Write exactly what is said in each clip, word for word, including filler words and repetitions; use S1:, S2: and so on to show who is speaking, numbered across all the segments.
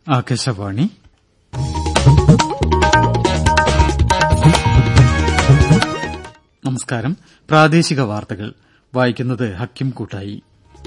S1: ആകാശവാണി. നമസ്കാരം. പ്രാദേശിക വാർത്തകൾ വായിക്കുന്നത് ഹക്കിം കൂട്ടായി.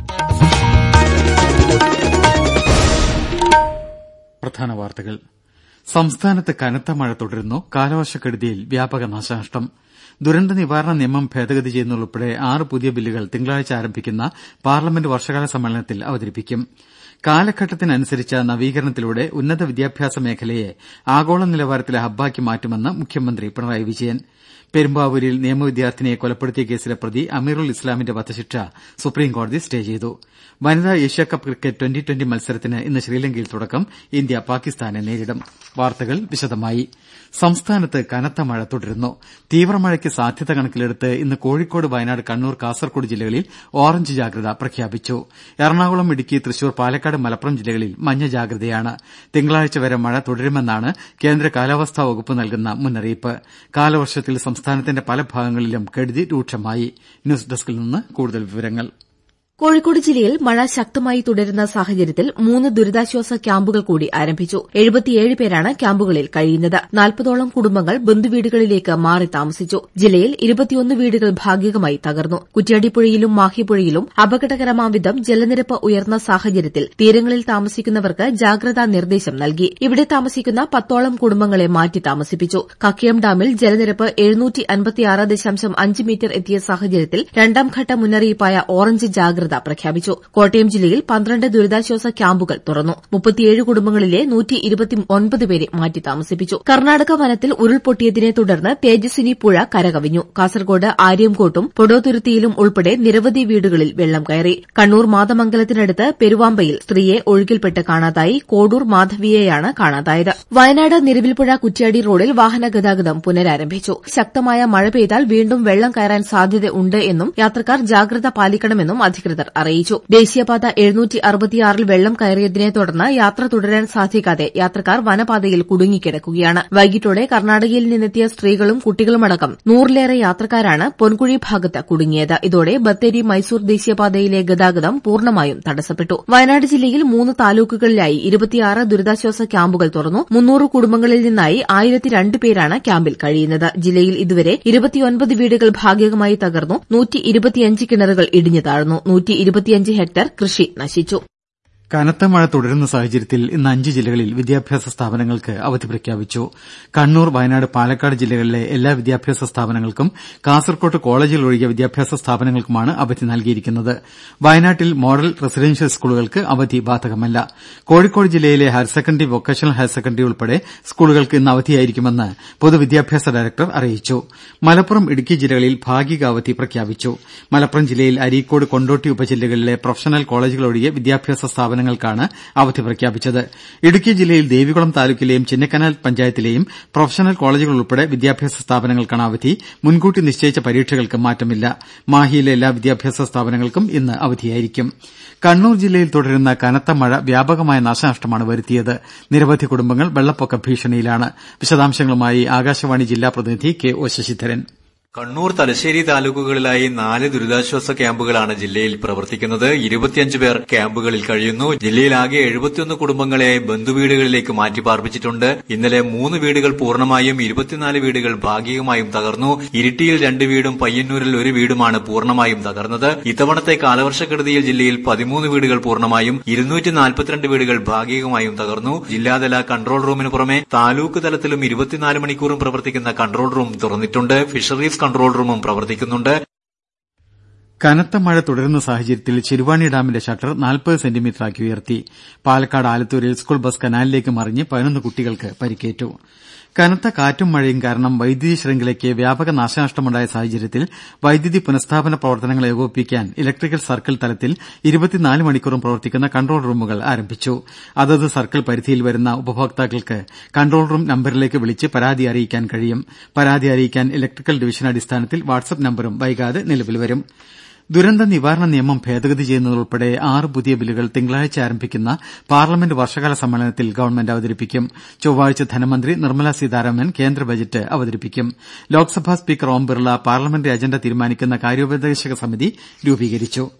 S1: പ്രധാന വാർത്തകൾ. സംസ്ഥാനത്ത് കനത്ത മഴ തുടരുന്നു. കാലവർഷക്കെടുതിയിൽ വ്യാപക നാശനഷ്ടം. ദുരന്ത നിവാരണ നിയമം ഭേദഗതി ചെയ്യുന്നതുൾപ്പെടെ ആറ് പുതിയ ബില്ലുകൾ തിങ്കളാഴ്ച ആരംഭിക്കുന്ന പാർലമെന്റ് വർഷകാല സമ്മേളനത്തിൽ അവതരിപ്പിക്കും. കാലഘട്ടത്തിനനുസരിച്ച നവീകരണത്തിലൂടെ ഉന്നത വിദ്യാഭ്യാസ മേഖലയെ ആഗോള നിലവാരത്തിലെ ഹബ്ബാക്കി മാറ്റുമെന്ന് മുഖ്യമന്ത്രി പിണറായി വിജയൻ. പെരുമ്പാവൂരിൽ നിയമവിദ്യാർത്ഥിനിയെ കൊലപ്പെടുത്തിയ കേസിലെ പ്രതി അമീറുൽ ഇസ്ലാമിന്റെ വധശിക്ഷ സുപ്രീംകോടതി സ്റ്റേ ചെയ്തു. വനിതാ ഏഷ്യാകപ്പ് ക്രിക്കറ്റ് ട്വന്റി ട്വന്റി മത്സരത്തിന് ഇന്ന് ശ്രീലങ്കയിൽ തുടക്കം. ഇന്ത്യ പാകിസ്ഥാനെ നേരിടും. വാർത്തകൾ വിശദമായി. സംസ്ഥാനത്ത് കനത്ത മഴ തുടരുന്നു. തീവ്രമഴയ്ക്ക് സാധ്യത കണക്കിലെടുത്ത് ഇന്ന് കോഴിക്കോട്, വയനാട്, കണ്ണൂർ, കാസർകോട് ജില്ലകളിൽ ഓറഞ്ച് ജാഗ്രത പ്രഖ്യാപിച്ചു. എറണാകുളം, ഇടുക്കി, തൃശൂർ, പാലക്കാട്, മലപ്പുറം ജില്ലകളിൽ മഞ്ഞ ജാഗ്രതയാണ്. തിങ്കളാഴ്ച വരെ മഴ തുടരുമെന്നാണ് കേന്ദ്ര കാലാവസ്ഥാ വകുപ്പ് നൽകുന്ന മുന്നറിയിപ്പ്. കാലവർഷത്തിൽ സംസ്ഥാനത്തിന്റെ പല ഭാഗങ്ങളിലും കെടുതി രൂക്ഷമായി. ന്യൂസ് ഡെസ്കിൽ നിന്ന് കൂടുതൽ വിവരങ്ങൾ.
S2: കോഴിക്കോട് ജില്ലയിൽ മഴ ശക്തമായി തുടരുന്ന സാഹചര്യത്തിൽ മൂന്ന് ദുരിതാശ്വാസ ക്യാമ്പുകൾ കൂടി ആരംഭിച്ചു. എഴുപത്തിയേഴ് പേരാണ് ക്യാമ്പുകളിൽ കഴിയുന്നത്. നാൽപ്പതോളം കുടുംബങ്ങൾ ബന്ധുവീടുകളിലേക്ക് മാറി താമസിച്ചു. ജില്ലയിൽ ഇരുപത്തിയൊന്ന് വീടുകൾ ഭാഗികമായി തകർന്നു. കുറ്റ്യാടിപ്പുഴയിലും മാഹിപ്പുഴയിലും അപകടകരമാംവിധം ജലനിരപ്പ് ഉയർന്ന സാഹചര്യത്തിൽ തീരങ്ങളിൽ താമസിക്കുന്നവർക്ക് ജാഗ്രതാ നിർദ്ദേശം നൽകി. ഇവിടെ താമസിക്കുന്ന പത്തോളം കുടുംബങ്ങളെ മാറ്റി താമസിപ്പിച്ചു. കക്കയം ഡാമിൽ ജലനിരപ്പ് എഴുന്നൂറ്റി അൻപത്തിയാറ് ദശാംശം അഞ്ച് മീറ്റർ എത്തിയ സാഹചര്യത്തിൽ രണ്ടാംഘട്ട മുന്നറിയിപ്പായ ഓറഞ്ച് ജാഗ്രത പ്രഖ്യാപിച്ചു. കോട്ടയം ജില്ലയിൽ പന്ത്രണ്ട് ദുരിതാശ്വാസ ക്യാമ്പുകൾ തുറന്നു. മുപ്പത്തിയേഴ് കുടുംബങ്ങളിലെ നൂറ്റി ഇരുപത്തിയൊൻപത് പേരെ മാറ്റി താമസിപ്പിച്ചു. കർണാടക വനത്തിൽ ഉരുൾപൊട്ടിയതിനെ തുടർന്ന് തേജസ്വിനി പുഴ കരകവിഞ്ഞു. കാസർകോട് ആര്യംകോട്ടും പൊടോതുരുത്തിയിലും ഉൾപ്പെടെ നിരവധി വീടുകളിൽ വെള്ളം കയറി. കണ്ണൂർ മാതമംഗലത്തിനടുത്ത് പെരുവാമ്പയിൽ സ്ത്രീയെ ഒഴുക്കിൽപ്പെട്ട് കാണാതായി. കോഡൂർ മാധവിയെയാണ് കാണാതായത്. വയനാട് നിരവിൽപ്പുഴ കുറ്റ്യാടി റോഡിൽ വാഹന ഗതാഗതം പുനരാരംഭിച്ചു. ശക്തമായ മഴ പെയ്താൽ വീണ്ടും വെള്ളം കയറാൻ സാധ്യതയുണ്ട് എന്നും യാത്രക്കാർ ജാഗ്രത പാലിക്കണമെന്നും അധികൃതർ അറിയിച്ചു. ദേശീയപാത എഴുന്നൂറ്റി അറുപത്തിയാറിൽ വെള്ളം കയറിയതിനെ തുടർന്ന് യാത്ര തുടരാൻ സാധിക്കാതെ യാത്രക്കാർ വനപാതയിൽ കുടുങ്ങിക്കിടക്കുകയാണ്. വൈകിട്ടോടെ കർണാടകയിൽ നിന്നെത്തിയ സ്ത്രീകളും കുട്ടികളുമടക്കം നൂറിലേറെ യാത്രക്കാരാണ് പൊൻകുഴി ഭാഗത്ത് കുടുങ്ങിയത്. ഇതോടെ ബത്തേരി മൈസൂർ ദേശീയപാതയിലെ ഗതാഗതം പൂർണ്ണമായും തടസ്സപ്പെട്ടു. വയനാട് ജില്ലയിൽ മൂന്ന് താലൂക്കുകളിലായി ഇരുപത്തിയാറ് ദുരിതാശ്വാസ ക്യാമ്പുകൾ തുറന്നു. മുന്നൂറ് കുടുംബങ്ങളിൽ നിന്നായി ആയിരത്തി രണ്ട് പേരാണ് ക്യാമ്പിൽ കഴിയുന്നത്. ജില്ലയിൽ ഇതുവരെ ഇരുപത്തിയൊൻപത് വീടുകൾ ഭാഗികമായി തകർന്നു. നൂറ്റി ഇരുപത്തിയഞ്ച് കിണറുകൾ ഇടിഞ്ഞു താഴ്ന്നു. നൂറ്റി ഇരുപത്തിയഞ്ച് ഹെക്ടർ കൃഷി നശിച്ചു.
S1: കനത്ത മഴ തുടരുന്ന സാഹചര്യത്തിൽ ഇന്ന് അഞ്ച് ജില്ലകളിൽ വിദ്യാഭ്യാസ സ്ഥാപനങ്ങൾക്ക് അവധി പ്രഖ്യാപിച്ചു. കണ്ണൂർ, വയനാട്, പാലക്കാട് ജില്ലകളിലെ എല്ലാ വിദ്യാഭ്യാസ സ്ഥാപനങ്ങൾക്കും കാസർകോട്ട് കോളേജുകൾ ഒഴികെ വിദ്യാഭ്യാസ സ്ഥാപനങ്ങൾക്കുമാണ് അവധി നൽകിയിരിക്കുന്നത്. വയനാട്ടിൽ മോഡൽ റെസിഡൻഷ്യൽ സ്കൂളുകൾക്ക് അവധി ബാധകമല്ല. കോഴിക്കോട് ജില്ലയിലെ higher secondary, vocational higher secondary ഉൾപ്പെടെ സ്കൂളുകൾക്ക് ഇന്ന് അവധിയായിരിക്കുമെന്ന് പൊതുവിദ്യാഭ്യാസ ഡയറക്ടർ അറിയിച്ചു. മലപ്പുറം, ഇടുക്കി ജില്ലകളിൽ ഭാഗിക അവധി പ്രഖ്യാപിച്ചു. മലപ്പുറം ജില്ലയിൽ അരീക്കോട്, കൊണ്ടോട്ടി ഉപജില്ലകളിലെ പ്രൊഫഷണൽ കോളേജുകൾ ഒഴികെ വിദ്യാഭ്യാസ സ്ഥാപനങ്ങൾ ാണ് അവധി പ്രഖ്യാപിച്ചത്. ഇടുക്കി ജില്ലയിൽ ദേവികുളം താലൂക്കിലെയും ചിന്നക്കനാൽ പഞ്ചായത്തിലെയും പ്രൊഫഷണൽ കോളേജുകൾ ഉൾപ്പെടെ വിദ്യാഭ്യാസ സ്ഥാപനങ്ങൾക്കാണ് അവധി. മുൻകൂട്ടി നിശ്ചയിച്ച പരീക്ഷകൾക്ക് മാറ്റമില്ല. മാഹിയിലെ എല്ലാ വിദ്യാഭ്യാസ സ്ഥാപനങ്ങൾക്കും ഇന്ന് അവധിയായിരിക്കും. കണ്ണൂർ ജില്ലയിൽ തുടരുന്ന കനത്ത മഴ വ്യാപകമായ നാശനഷ്ടമാണ് വരുത്തിയത്. നിരവധി കുടുംബങ്ങൾ വെള്ളപ്പൊക്ക ഭീഷണിയിലാണ്. വിശദാംശങ്ങളുമായി ആകാശവാണി ജില്ലാ പ്രതിനിധി കെ ഒ ശശിധരൻ.
S3: കണ്ണൂർ, തലശ്ശേരി താലൂക്കുകളിലായി നാല് ദുരിതാശ്വാസ ക്യാമ്പുകളാണ് ജില്ലയിൽ പ്രവർത്തിക്കുന്നത്. ഇരുപത്തിയഞ്ച് പേർ ക്യാമ്പുകളിൽ കഴിയുന്നു. ജില്ലയിലാകെ എഴുപത്തിയൊന്ന് കുടുംബങ്ങളെ ബന്ധുവീടുകളിലേക്ക് മാറ്റിപ്പാർപ്പിച്ചിട്ടുണ്ട്. ഇന്നലെ മൂന്ന് വീടുകൾ പൂർണ്ണമായും ഇരുപത്തിനാല് വീടുകൾ ഭാഗികമായും തകർന്നു. ഇരിട്ടിയിൽ രണ്ട് വീടും പയ്യന്നൂരിൽ ഒരു വീടുമാണ് പൂർണ്ണമായും തകർന്നത്. ഇത്തവണത്തെ കാലവർഷക്കെടുതിയിൽ ജില്ലയിൽ പതിമൂന്ന് വീടുകൾ പൂർണ്ണമായും ഇരുന്നൂറ്റി നാൽപ്പത്തിരണ്ട് വീടുകൾ ഭാഗികമായും തകർന്നു. ജില്ലാതല കൺട്രോൾ റൂമിന് പുറമെ താലൂക്ക് തലത്തിലും ഇരുപത്തിനാല് മണിക്കൂറും പ്രവർത്തിക്കുന്ന കൺട്രോൾ റൂം തുറന്നിട്ടുണ്ട്. ഫിഷറീസ് കൺട്രോൾ റൂമും പ്രവർത്തിക്കുന്നുണ്ട്.
S1: കനത്ത മഴ തുടരുന്ന സാഹചര്യത്തിൽ ശിരുവാണി ഡാമിന്റെ ഷട്ടർ നാൽപ്പത് സെന്റിമീറ്ററാക്കി ഉയർത്തി. പാലക്കാട് ആലത്തൂരിൽ സ്കൂൾ ബസ് കനാലിലേക്ക് മറിഞ്ഞ് പതിനൊന്ന് കുട്ടികൾക്ക് പരിക്കേറ്റു. കനത്ത കാറ്റും മഴയും കാരണം വൈദ്യുതി ശൃംഖലയ്ക്ക് വ്യാപക നാശനഷ്ടമുണ്ടായ സാഹചര്യത്തിൽ വൈദ്യുതി പുനഃസ്ഥാപന പ്രവർത്തനങ്ങൾ ഏകോപിപ്പിക്കാൻ ഇലക്ട്രിക്കൽ സർക്കിൾ തലത്തിൽ ഇരുപത്തിനാല് മണിക്കൂറും പ്രവർത്തിക്കുന്ന കൺട്രോൾ റൂമുകൾ ആരംഭിച്ചു. അതത് സർക്കിൾ പരിധിയിൽ വരുന്ന ഉപഭോക്താക്കൾക്ക് കൺട്രോൾ റൂം നമ്പരിലേക്ക് വിളിച്ച് പരാതി അറിയിക്കാൻ കഴിയും. പരാതി അറിയിക്കാൻ ഇലക്ട്രിക്കൽ ഡിവിഷൻ അടിസ്ഥാനത്തിൽ വാട്സ്ആപ്പ് നമ്പരും വൈകാതെ നിലവിൽ വരും. ദുരന്ത നിവാരണ നിയമം ഭേദഗതി ചെയ്യുന്നതുൾപ്പെടെ ആറ് പുതിയ ബില്ലുകൾ തിങ്കളാഴ്ച ആരംഭിക്കുന്ന പാർലമെന്റ് വർഷകാല സമ്മേളനത്തിൽ ഗവൺമെന്റ് അവതരിപ്പിക്കും. ചൊവ്വാഴ്ച ധനമന്ത്രി നിർമ്മലാ സീതാരാമൻ കേന്ദ്ര ബജറ്റ് അവതരിപ്പിക്കും. Lok Sabha speaker Om Birla parliamentary agenda തീരുമാനിക്കുന്ന കാര്യോപദേശക സമിതി രൂപീകരിച്ചു.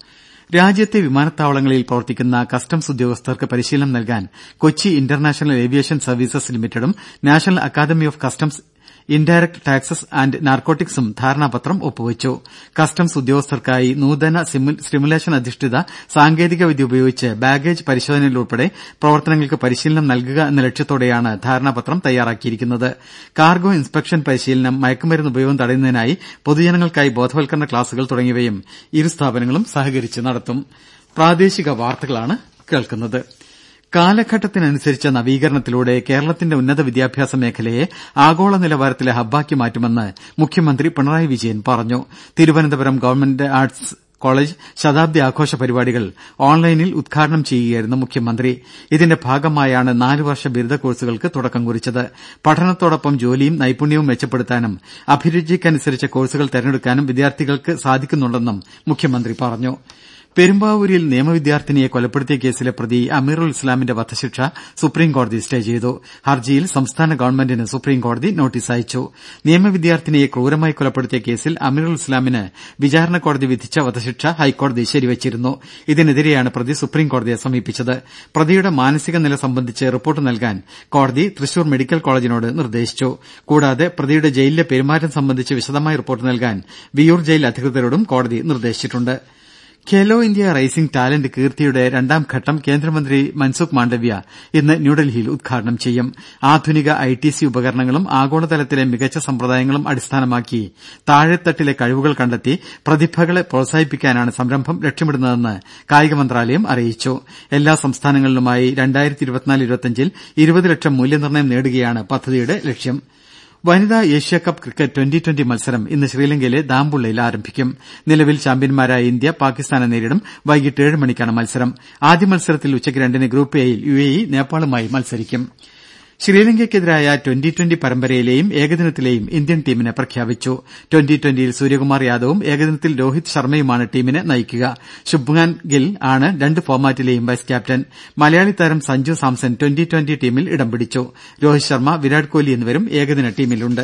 S1: രാജ്യത്തെ വിമാനത്താവളങ്ങളിൽ പ്രവർത്തിക്കുന്ന കസ്റ്റംസ് ഉദ്യോഗസ്ഥർക്ക് പരിശീലനം നൽകാൻ കൊച്ചി ഇന്റർനാഷണൽ ഏവിയേഷൻ സർവീസസ് ലിമിറ്റഡും national academy of customs indirect taxes and നാർക്കോട്ടിക്സും ധാരണാപത്രം ഒപ്പുവച്ചു. കസ്റ്റംസ് ഉദ്യോഗസ്ഥർക്കായി നൂതന സിമുലേഷൻ അധിഷ്ഠിത സാങ്കേതികവിദ്യ ഉപയോഗിച്ച് ബാഗേജ് പരിശോധനയിലുൾപ്പെടെ പ്രവർത്തനങ്ങൾക്ക് പരിശീലനം നൽകുക എന്ന ലക്ഷ്യത്തോടെയാണ് ധാരണാപത്രം തയ്യാറാക്കിയിരിക്കുന്നത്. കാർഗോ ഇൻസ്പെക്ഷൻ പരിശീലനം, മയക്കുമരുന്ന് ഉപയോഗം തടയുന്നതിനായി പൊതുജനങ്ങൾക്കായി ബോധവൽക്കരണ ക്ലാസുകൾ തുടങ്ങിയവയും ഇരു സ്ഥാപനങ്ങളും സഹകരിച്ച് നടത്തും. പ്രാദേശിക വാർത്തകളാണ് കേൾക്കുന്നത്. കാലഘട്ടത്തിനനുസരിച്ച നവീകരണത്തിലൂടെ കേരളത്തിന്റെ ഉന്നത വിദ്യാഭ്യാസ മേഖലയെ ആഗോള നിലവാരത്തിലെ ഹബ്ബാക്കി മാറ്റുമെന്ന് മുഖ്യമന്ത്രി പിണറായി വിജയൻ പറഞ്ഞു. തിരുവനന്തപുരം ഗവൺമെന്റ് ആർട്സ് കോളേജ് ശതാബ്ദി ആഘോഷ പരിപാടികൾ ഓൺലൈനിൽ ഉദ്ഘാടനം ചെയ്യുകയായിരുന്നു മുഖ്യമന്ത്രി. ഇതിന്റെ ഭാഗമായാണ് നാലു വർഷ ബിരുദ കോഴ്സുകൾക്ക് തുടക്കം കുറിച്ചത്. പഠനത്തോടൊപ്പം ജോലിയും നൈപുണ്യവും മെച്ചപ്പെടുത്താനും അഭിരുചിക്കനുസരിച്ച കോഴ്സുകൾ തെരഞ്ഞെടുക്കാനും വിദ്യാർത്ഥികൾക്ക് സാധിക്കുന്നുണ്ടെന്നും മുഖ്യമന്ത്രി പറഞ്ഞു. പെരുമ്പാവൂരിൽ നിയമവിദ്യാർത്ഥിനിയെ കൊലപ്പെടുത്തിയ കേസിലെ പ്രതി അമീറുൽ ഇസ്ലാമിന്റെ വധശിക്ഷ സുപ്രീംകോടതി സ്റ്റേ ചെയ്തു. ഹർജിയിൽ സംസ്ഥാന ഗവൺമെന്റിന് സുപ്രീംകോടതി നോട്ടീസ് അയച്ചു. നിയമവിദ്യാർത്ഥിനിയെ ക്രൂരമായി കൊലപ്പെടുത്തിയ കേസിൽ അമീറുൽ ഇസ്ലാമിന് വിചാരണ കോടതി വിധിച്ച വധശിക്ഷ ഹൈക്കോടതി ശരിവച്ചിരുന്നു. ഇതിനെതിരെയാണ് പ്രതി സുപ്രീംകോടതിയെ സമീപിച്ചത്. പ്രതിയുടെ മാനസിക നില സംബന്ധിച്ച് റിപ്പോർട്ട് നൽകാൻ കോടതി തൃശൂർ മെഡിക്കൽ കോളജിനോട് നിർദ്ദേശിച്ചു. കൂടാതെ പ്രതിയുടെ ജയിലിലെ പെരുമാറ്റം സംബന്ധിച്ച് വിശദമായ റിപ്പോർട്ട് നൽകാൻ വിയൂർ ജയിൽ അധികൃതരോടും കോടതി നിർദ്ദേശിച്ചിട്ടുണ്ട്. ഖേലോ ഇന്ത്യ റൈസിംഗ് ടാലന്റ് കീർത്തിയുടെ രണ്ടാം ഘട്ടം കേന്ദ്രമന്ത്രി മൻസുഖ് മാണ്ഡവ്യ ഇന്ന് ന്യൂഡൽഹിയിൽ ഉദ്ഘാടനം ചെയ്യും. ആധുനിക ഐ ടി സി ഉപകരണങ്ങളും ആഗോളതലത്തിലെ മികച്ച സമ്പ്രദായങ്ങളും അടിസ്ഥാനമാക്കി താഴെത്തട്ടിലെ കഴിവുകൾ കണ്ടെത്തി പ്രതിഭകളെ പ്രോത്സാഹിപ്പിക്കാനാണ് സംരംഭം ലക്ഷ്യമിടുന്നതെന്ന് കായിക മന്ത്രാലയം അറിയിച്ചു. എല്ലാ സംസ്ഥാനങ്ങളിലുമായി രണ്ടായിരത്തി ഇരുപത്തിനാല് ഇരുപത്തിയഞ്ചിൽ ഇരുപത് ലക്ഷം മൂല്യനിർണ്ണയം നേടുകയാണ് പദ്ധതിയുടെ ലക്ഷ്യം. വനിതാ ഏഷ്യാകപ്പ് ക്രിക്കറ്റ് ട്വന്റി ട്വന്റി മത്സരം ഇന്ന് ശ്രീലങ്കയിലെ ദാംബുള്ളയിൽ ആരംഭിക്കും. നിലവിൽ ചാമ്പ്യന്മാരായ ഇന്ത്യ പാകിസ്ഥാനെ നേരിടും. വൈകിട്ട് ഏഴ് മണിക്കാണ് മത്സരം. ആദ്യ മത്സരത്തിൽ ഉച്ചയ്ക്ക് രണ്ടിന് ഗ്രൂപ്പ് എയിൽ യു എ ഇ നേപ്പാളുമായി മത്സരിക്കും. ശ്രീലങ്കയ്ക്കെതിരായ ട്വന്റി ട്വന്റി പരമ്പരയിലെയും ഏകദിനത്തിലെയും ഇന്ത്യൻ ടീമിനെ പ്രഖ്യാപിച്ചു. ട്വന്റി ട്വന്റിയിൽ സൂര്യകുമാർ യാദവും ഏകദിനത്തിൽ രോഹിത് ശർമ്മയുമാണ് ടീമിനെ നയിക്കുക. ശുഭ്മാൻ ഗിൽ ആണ് രണ്ട് ഫോർമാറ്റിലെയും വൈസ് ക്യാപ്റ്റൻ. മലയാളി താരം സഞ്ജു സാംസൺ ട്വന്റി ട്വന്റി ടീമിൽ ഇടം പിടിച്ചു. രോഹിത് ശർമ്മ, വിരാട് കോഹ്ലി എന്നിവരും ഏകദിന ടീമിലുണ്ട്.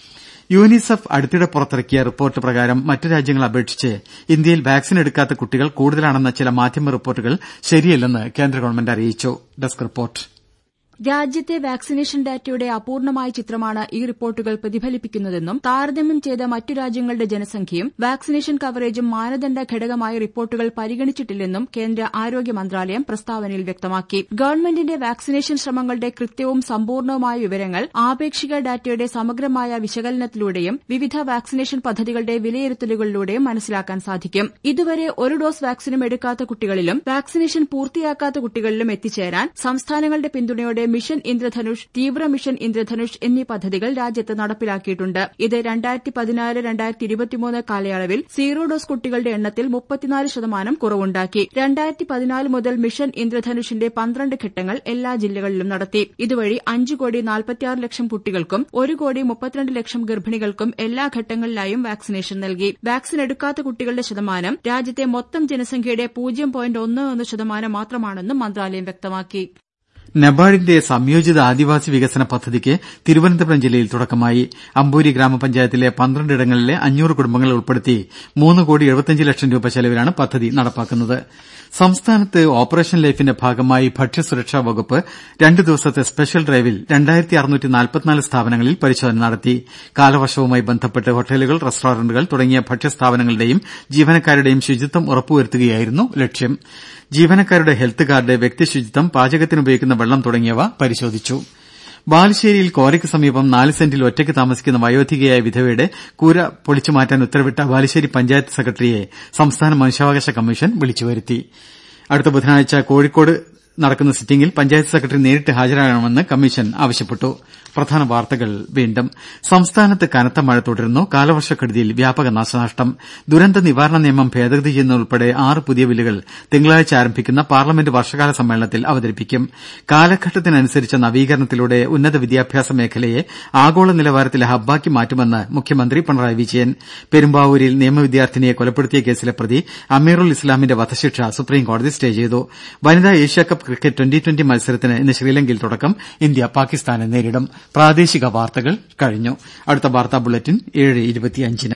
S1: യൂനിസെഫ് അടുത്തിടെ പുറത്തിറക്കിയ റിപ്പോർട്ട് പ്രകാരം മറ്റു രാജ്യങ്ങളെ അപേക്ഷിച്ച് ഇന്ത്യയിൽ വാക്സിൻ എടുക്കാത്ത കുട്ടികൾ കൂടുതലാണെന്ന ചില മാധ്യമ റിപ്പോർട്ടുകൾ ശരിയല്ലെന്ന് കേന്ദ്ര ഗവൺമെന്റ് അറിയിച്ചു. Desk report.
S4: രാജ്യത്തെ വാക്സിനേഷൻ ഡാറ്റയുടെ അപൂർണമായ ചിത്രമാണ് ഈ റിപ്പോർട്ടുകൾ പ്രതിഫലിപ്പിക്കുന്നതെന്നും താരതമ്യം ചെയ്ത മറ്റു രാജ്യങ്ങളുടെ ജനസംഖ്യയും വാക്സിനേഷൻ കവറേജും മാനദണ്ഡ ഘടകമായ റിപ്പോർട്ടുകൾ പരിഗണിച്ചിട്ടില്ലെന്നും കേന്ദ്ര ആരോഗ്യ മന്ത്രാലയം പ്രസ്താവനയിൽ വ്യക്തമാക്കി. ഗവൺമെന്റിന്റെ വാക്സിനേഷൻ ശ്രമങ്ങളുടെ കൃത്യവും സമ്പൂർണവുമായ വിവരങ്ങൾ ആപേക്ഷിക ഡാറ്റയുടെ സമഗ്രമായ വിശകലനത്തിലൂടെയും വിവിധ വാക്സിനേഷൻ പദ്ധതികളുടെ വിലയിരുത്തലുകളിലൂടെയും മനസ്സിലാക്കാൻ സാധിക്കും. ഇതുവരെ ഒരു ഡോസ് വാക്സിനും എടുക്കാത്ത കുട്ടികളിലും വാക്സിനേഷൻ പൂർത്തിയാക്കാത്ത കുട്ടികളിലും എത്തിച്ചേരാൻ സംസ്ഥാനങ്ങളുടെ പിന്തുണയോടെ മിഷൻ ഇന്ദ്രധനുഷ്, തീവ്ര മിഷൻ ഇന്ദ്രധനുഷ് എന്നീ പദ്ധതികൾ രാജ്യത്ത് നടപ്പിലാക്കിയിട്ടുണ്ട്. ഇത് രണ്ടായിരത്തി പതിനാറ് രണ്ടായിരത്തി ഇരുപത്തിമൂന്ന് കാലയളവിൽ സീറോ ഡോസ് കുട്ടികളുടെ എണ്ണത്തിൽ മുപ്പത്തിനാല് ശതമാനം കുറവുണ്ടാക്കി. രണ്ടായിരത്തി പതിനാല് മുതൽ മിഷൻ ഇന്ദ്രധനുഷിന്റെ പന്ത്രണ്ട് ഘട്ടങ്ങൾ എല്ലാ ജില്ലകളിലും നടത്തി. ഇതുവഴി അഞ്ച് കോടി നാൽപ്പത്തിയാറ് ലക്ഷം കുട്ടികൾക്കും ഒരു കോടി മുപ്പത്തിരണ്ട് ലക്ഷം ഗർഭിണികൾക്കും എല്ലാ ഘട്ടങ്ങളിലായും വാക്സിനേഷൻ നൽകി. വാക്സിൻ എടുക്കാത്ത കുട്ടികളുടെ ശതമാനം രാജ്യത്തെ മൊത്തം ജനസംഖ്യയുടെ പൂജ്യം പോയിന്റ് ഒന്ന് ഒന്ന് ശതമാനം മാത്രമാണെന്നും മന്ത്രാലയം വ്യക്തമാക്കി.
S1: നബാർഡിന്റെ സംയോജിത ആദിവാസി വികസന പദ്ധതിക്ക് തിരുവനന്തപുരം ജില്ലയിൽ തുടക്കമായി. അമ്പൂരി ഗ്രാമപഞ്ചായത്തിലെ പന്ത്രണ്ടിടങ്ങളിലെ അഞ്ഞൂറ് കുടുംബങ്ങളെ ഉൾപ്പെടുത്തി മൂന്ന് കോടി എഴുപത്തിയഞ്ച് ലക്ഷം രൂപ ചെലവിലാണ് പദ്ധതി നടപ്പാക്കുന്നത്. സംസ്ഥാനത്ത് ഓപ്പറേഷൻ ലൈഫിന്റെ ഭാഗമായി ഭക്ഷ്യസുരക്ഷാ വകുപ്പ് രണ്ട് ദിവസത്തെ സ്പെഷ്യൽ ഡ്രൈവിൽ രണ്ടായിരത്തി അറുന്നൂറ്റി നാൽപ്പത്തിനാല് സ്ഥാപനങ്ങളിൽ പരിശോധന നടത്തി. കാലവർഷവുമായി ബന്ധപ്പെട്ട് ഹോട്ടലുകൾ, റെസ്റ്റോറന്റുകൾ തുടങ്ങിയ ഭക്ഷ്യസ്ഥാപനങ്ങളുടെയും ജീവനക്കാരുടെയും ശുചിത്വം ഉറപ്പുവരുത്തുകയായിരുന്നു ലക്ഷ്യം. ജീവനക്കാരുടെ ഹെൽത്ത് കാർഡ്, വ്യക്തിശുചിത്വം, പാചകത്തിനുപയോഗിക്കുന്ന വെള്ളം തുടങ്ങിയവ പരിശോധിച്ചു. ബാലുശ്ശേരിയിൽ ക്വാറിക്ക് സമീപം നാല് സെന്റിൽ ഒറ്റയ്ക്ക് താമസിക്കുന്ന വയോധികയായ വിധവയുടെ കൂര പൊളിച്ചുമാറ്റാൻ ഉത്തരവിട്ട ബാലുശ്ശേരി പഞ്ചായത്ത് സെക്രട്ടറിയെ സംസ്ഥാന മനുഷ്യാവകാശ കമ്മീഷൻ വിളിച്ചുവരുത്തി. അടുത്ത ബുധനാഴ്ച കോഴിക്കോട് നടക്കുന്ന സിറ്റിംഗിൽ പഞ്ചായത്ത് സെക്രട്ടറി നേരിട്ട് ഹാജരാകണമെന്ന് കമ്മീഷൻ ആവശ്യപ്പെട്ടു. പ്രധാന വാർത്തകൾ വീണ്ടും. സംസ്ഥാനത്ത് കനത്ത മഴ തുടരുന്നു. കാലവർഷക്കെടുതിയിൽ വ്യാപക നാശനഷ്ടം. ദുരന്ത നിവാരണ നിയമം ഭേദഗതി ചെയ്യുന്നതുൾപ്പെടെ ആറ് പുതിയ ബില്ലുകൾ തിങ്കളാഴ്ച ആരംഭിക്കുന്ന പാർലമെന്റ് വർഷകാല സമ്മേളനത്തിൽ അവതരിപ്പിക്കും. കാലഘട്ടത്തിനനുസരിച്ച നവീകരണത്തിലൂടെ ഉന്നത വിദ്യാഭ്യാസ മേഖലയെ ആഗോള നിലവാരത്തിലെ ഹബ്ബാക്കി മാറ്റുമെന്ന് മുഖ്യമന്ത്രി പിണറായി വിജയൻ. പെരുമ്പാവൂരിൽ നിയമവിദ്യാർത്ഥിനിയെ കൊലപ്പെടുത്തിയ കേസിലെ പ്രതി അമീറുൽ ഇസ്ലാമിന്റെ വധശിക്ഷ സുപ്രീംകോടതി സ്റ്റേ ചെയ്തു. വനിതാ ഏഷ്യാകപ്പ് ക്രിക്കറ്റ് ട്വന്റി ട്വന്റി മത്സരത്തിന് ഇന്ന് ശ്രീലങ്കയിൽ തുടക്കം. ഇന്ത്യ പാകിസ്ഥാനെ നേരിടും. പ്രാദേശിക വാർത്തകൾ കഴിഞ്ഞു. അടുത്ത വാർത്താ ബുള്ളറ്റിൻ ഏഴ് ഇരുപത്തിയഞ്ചിന്.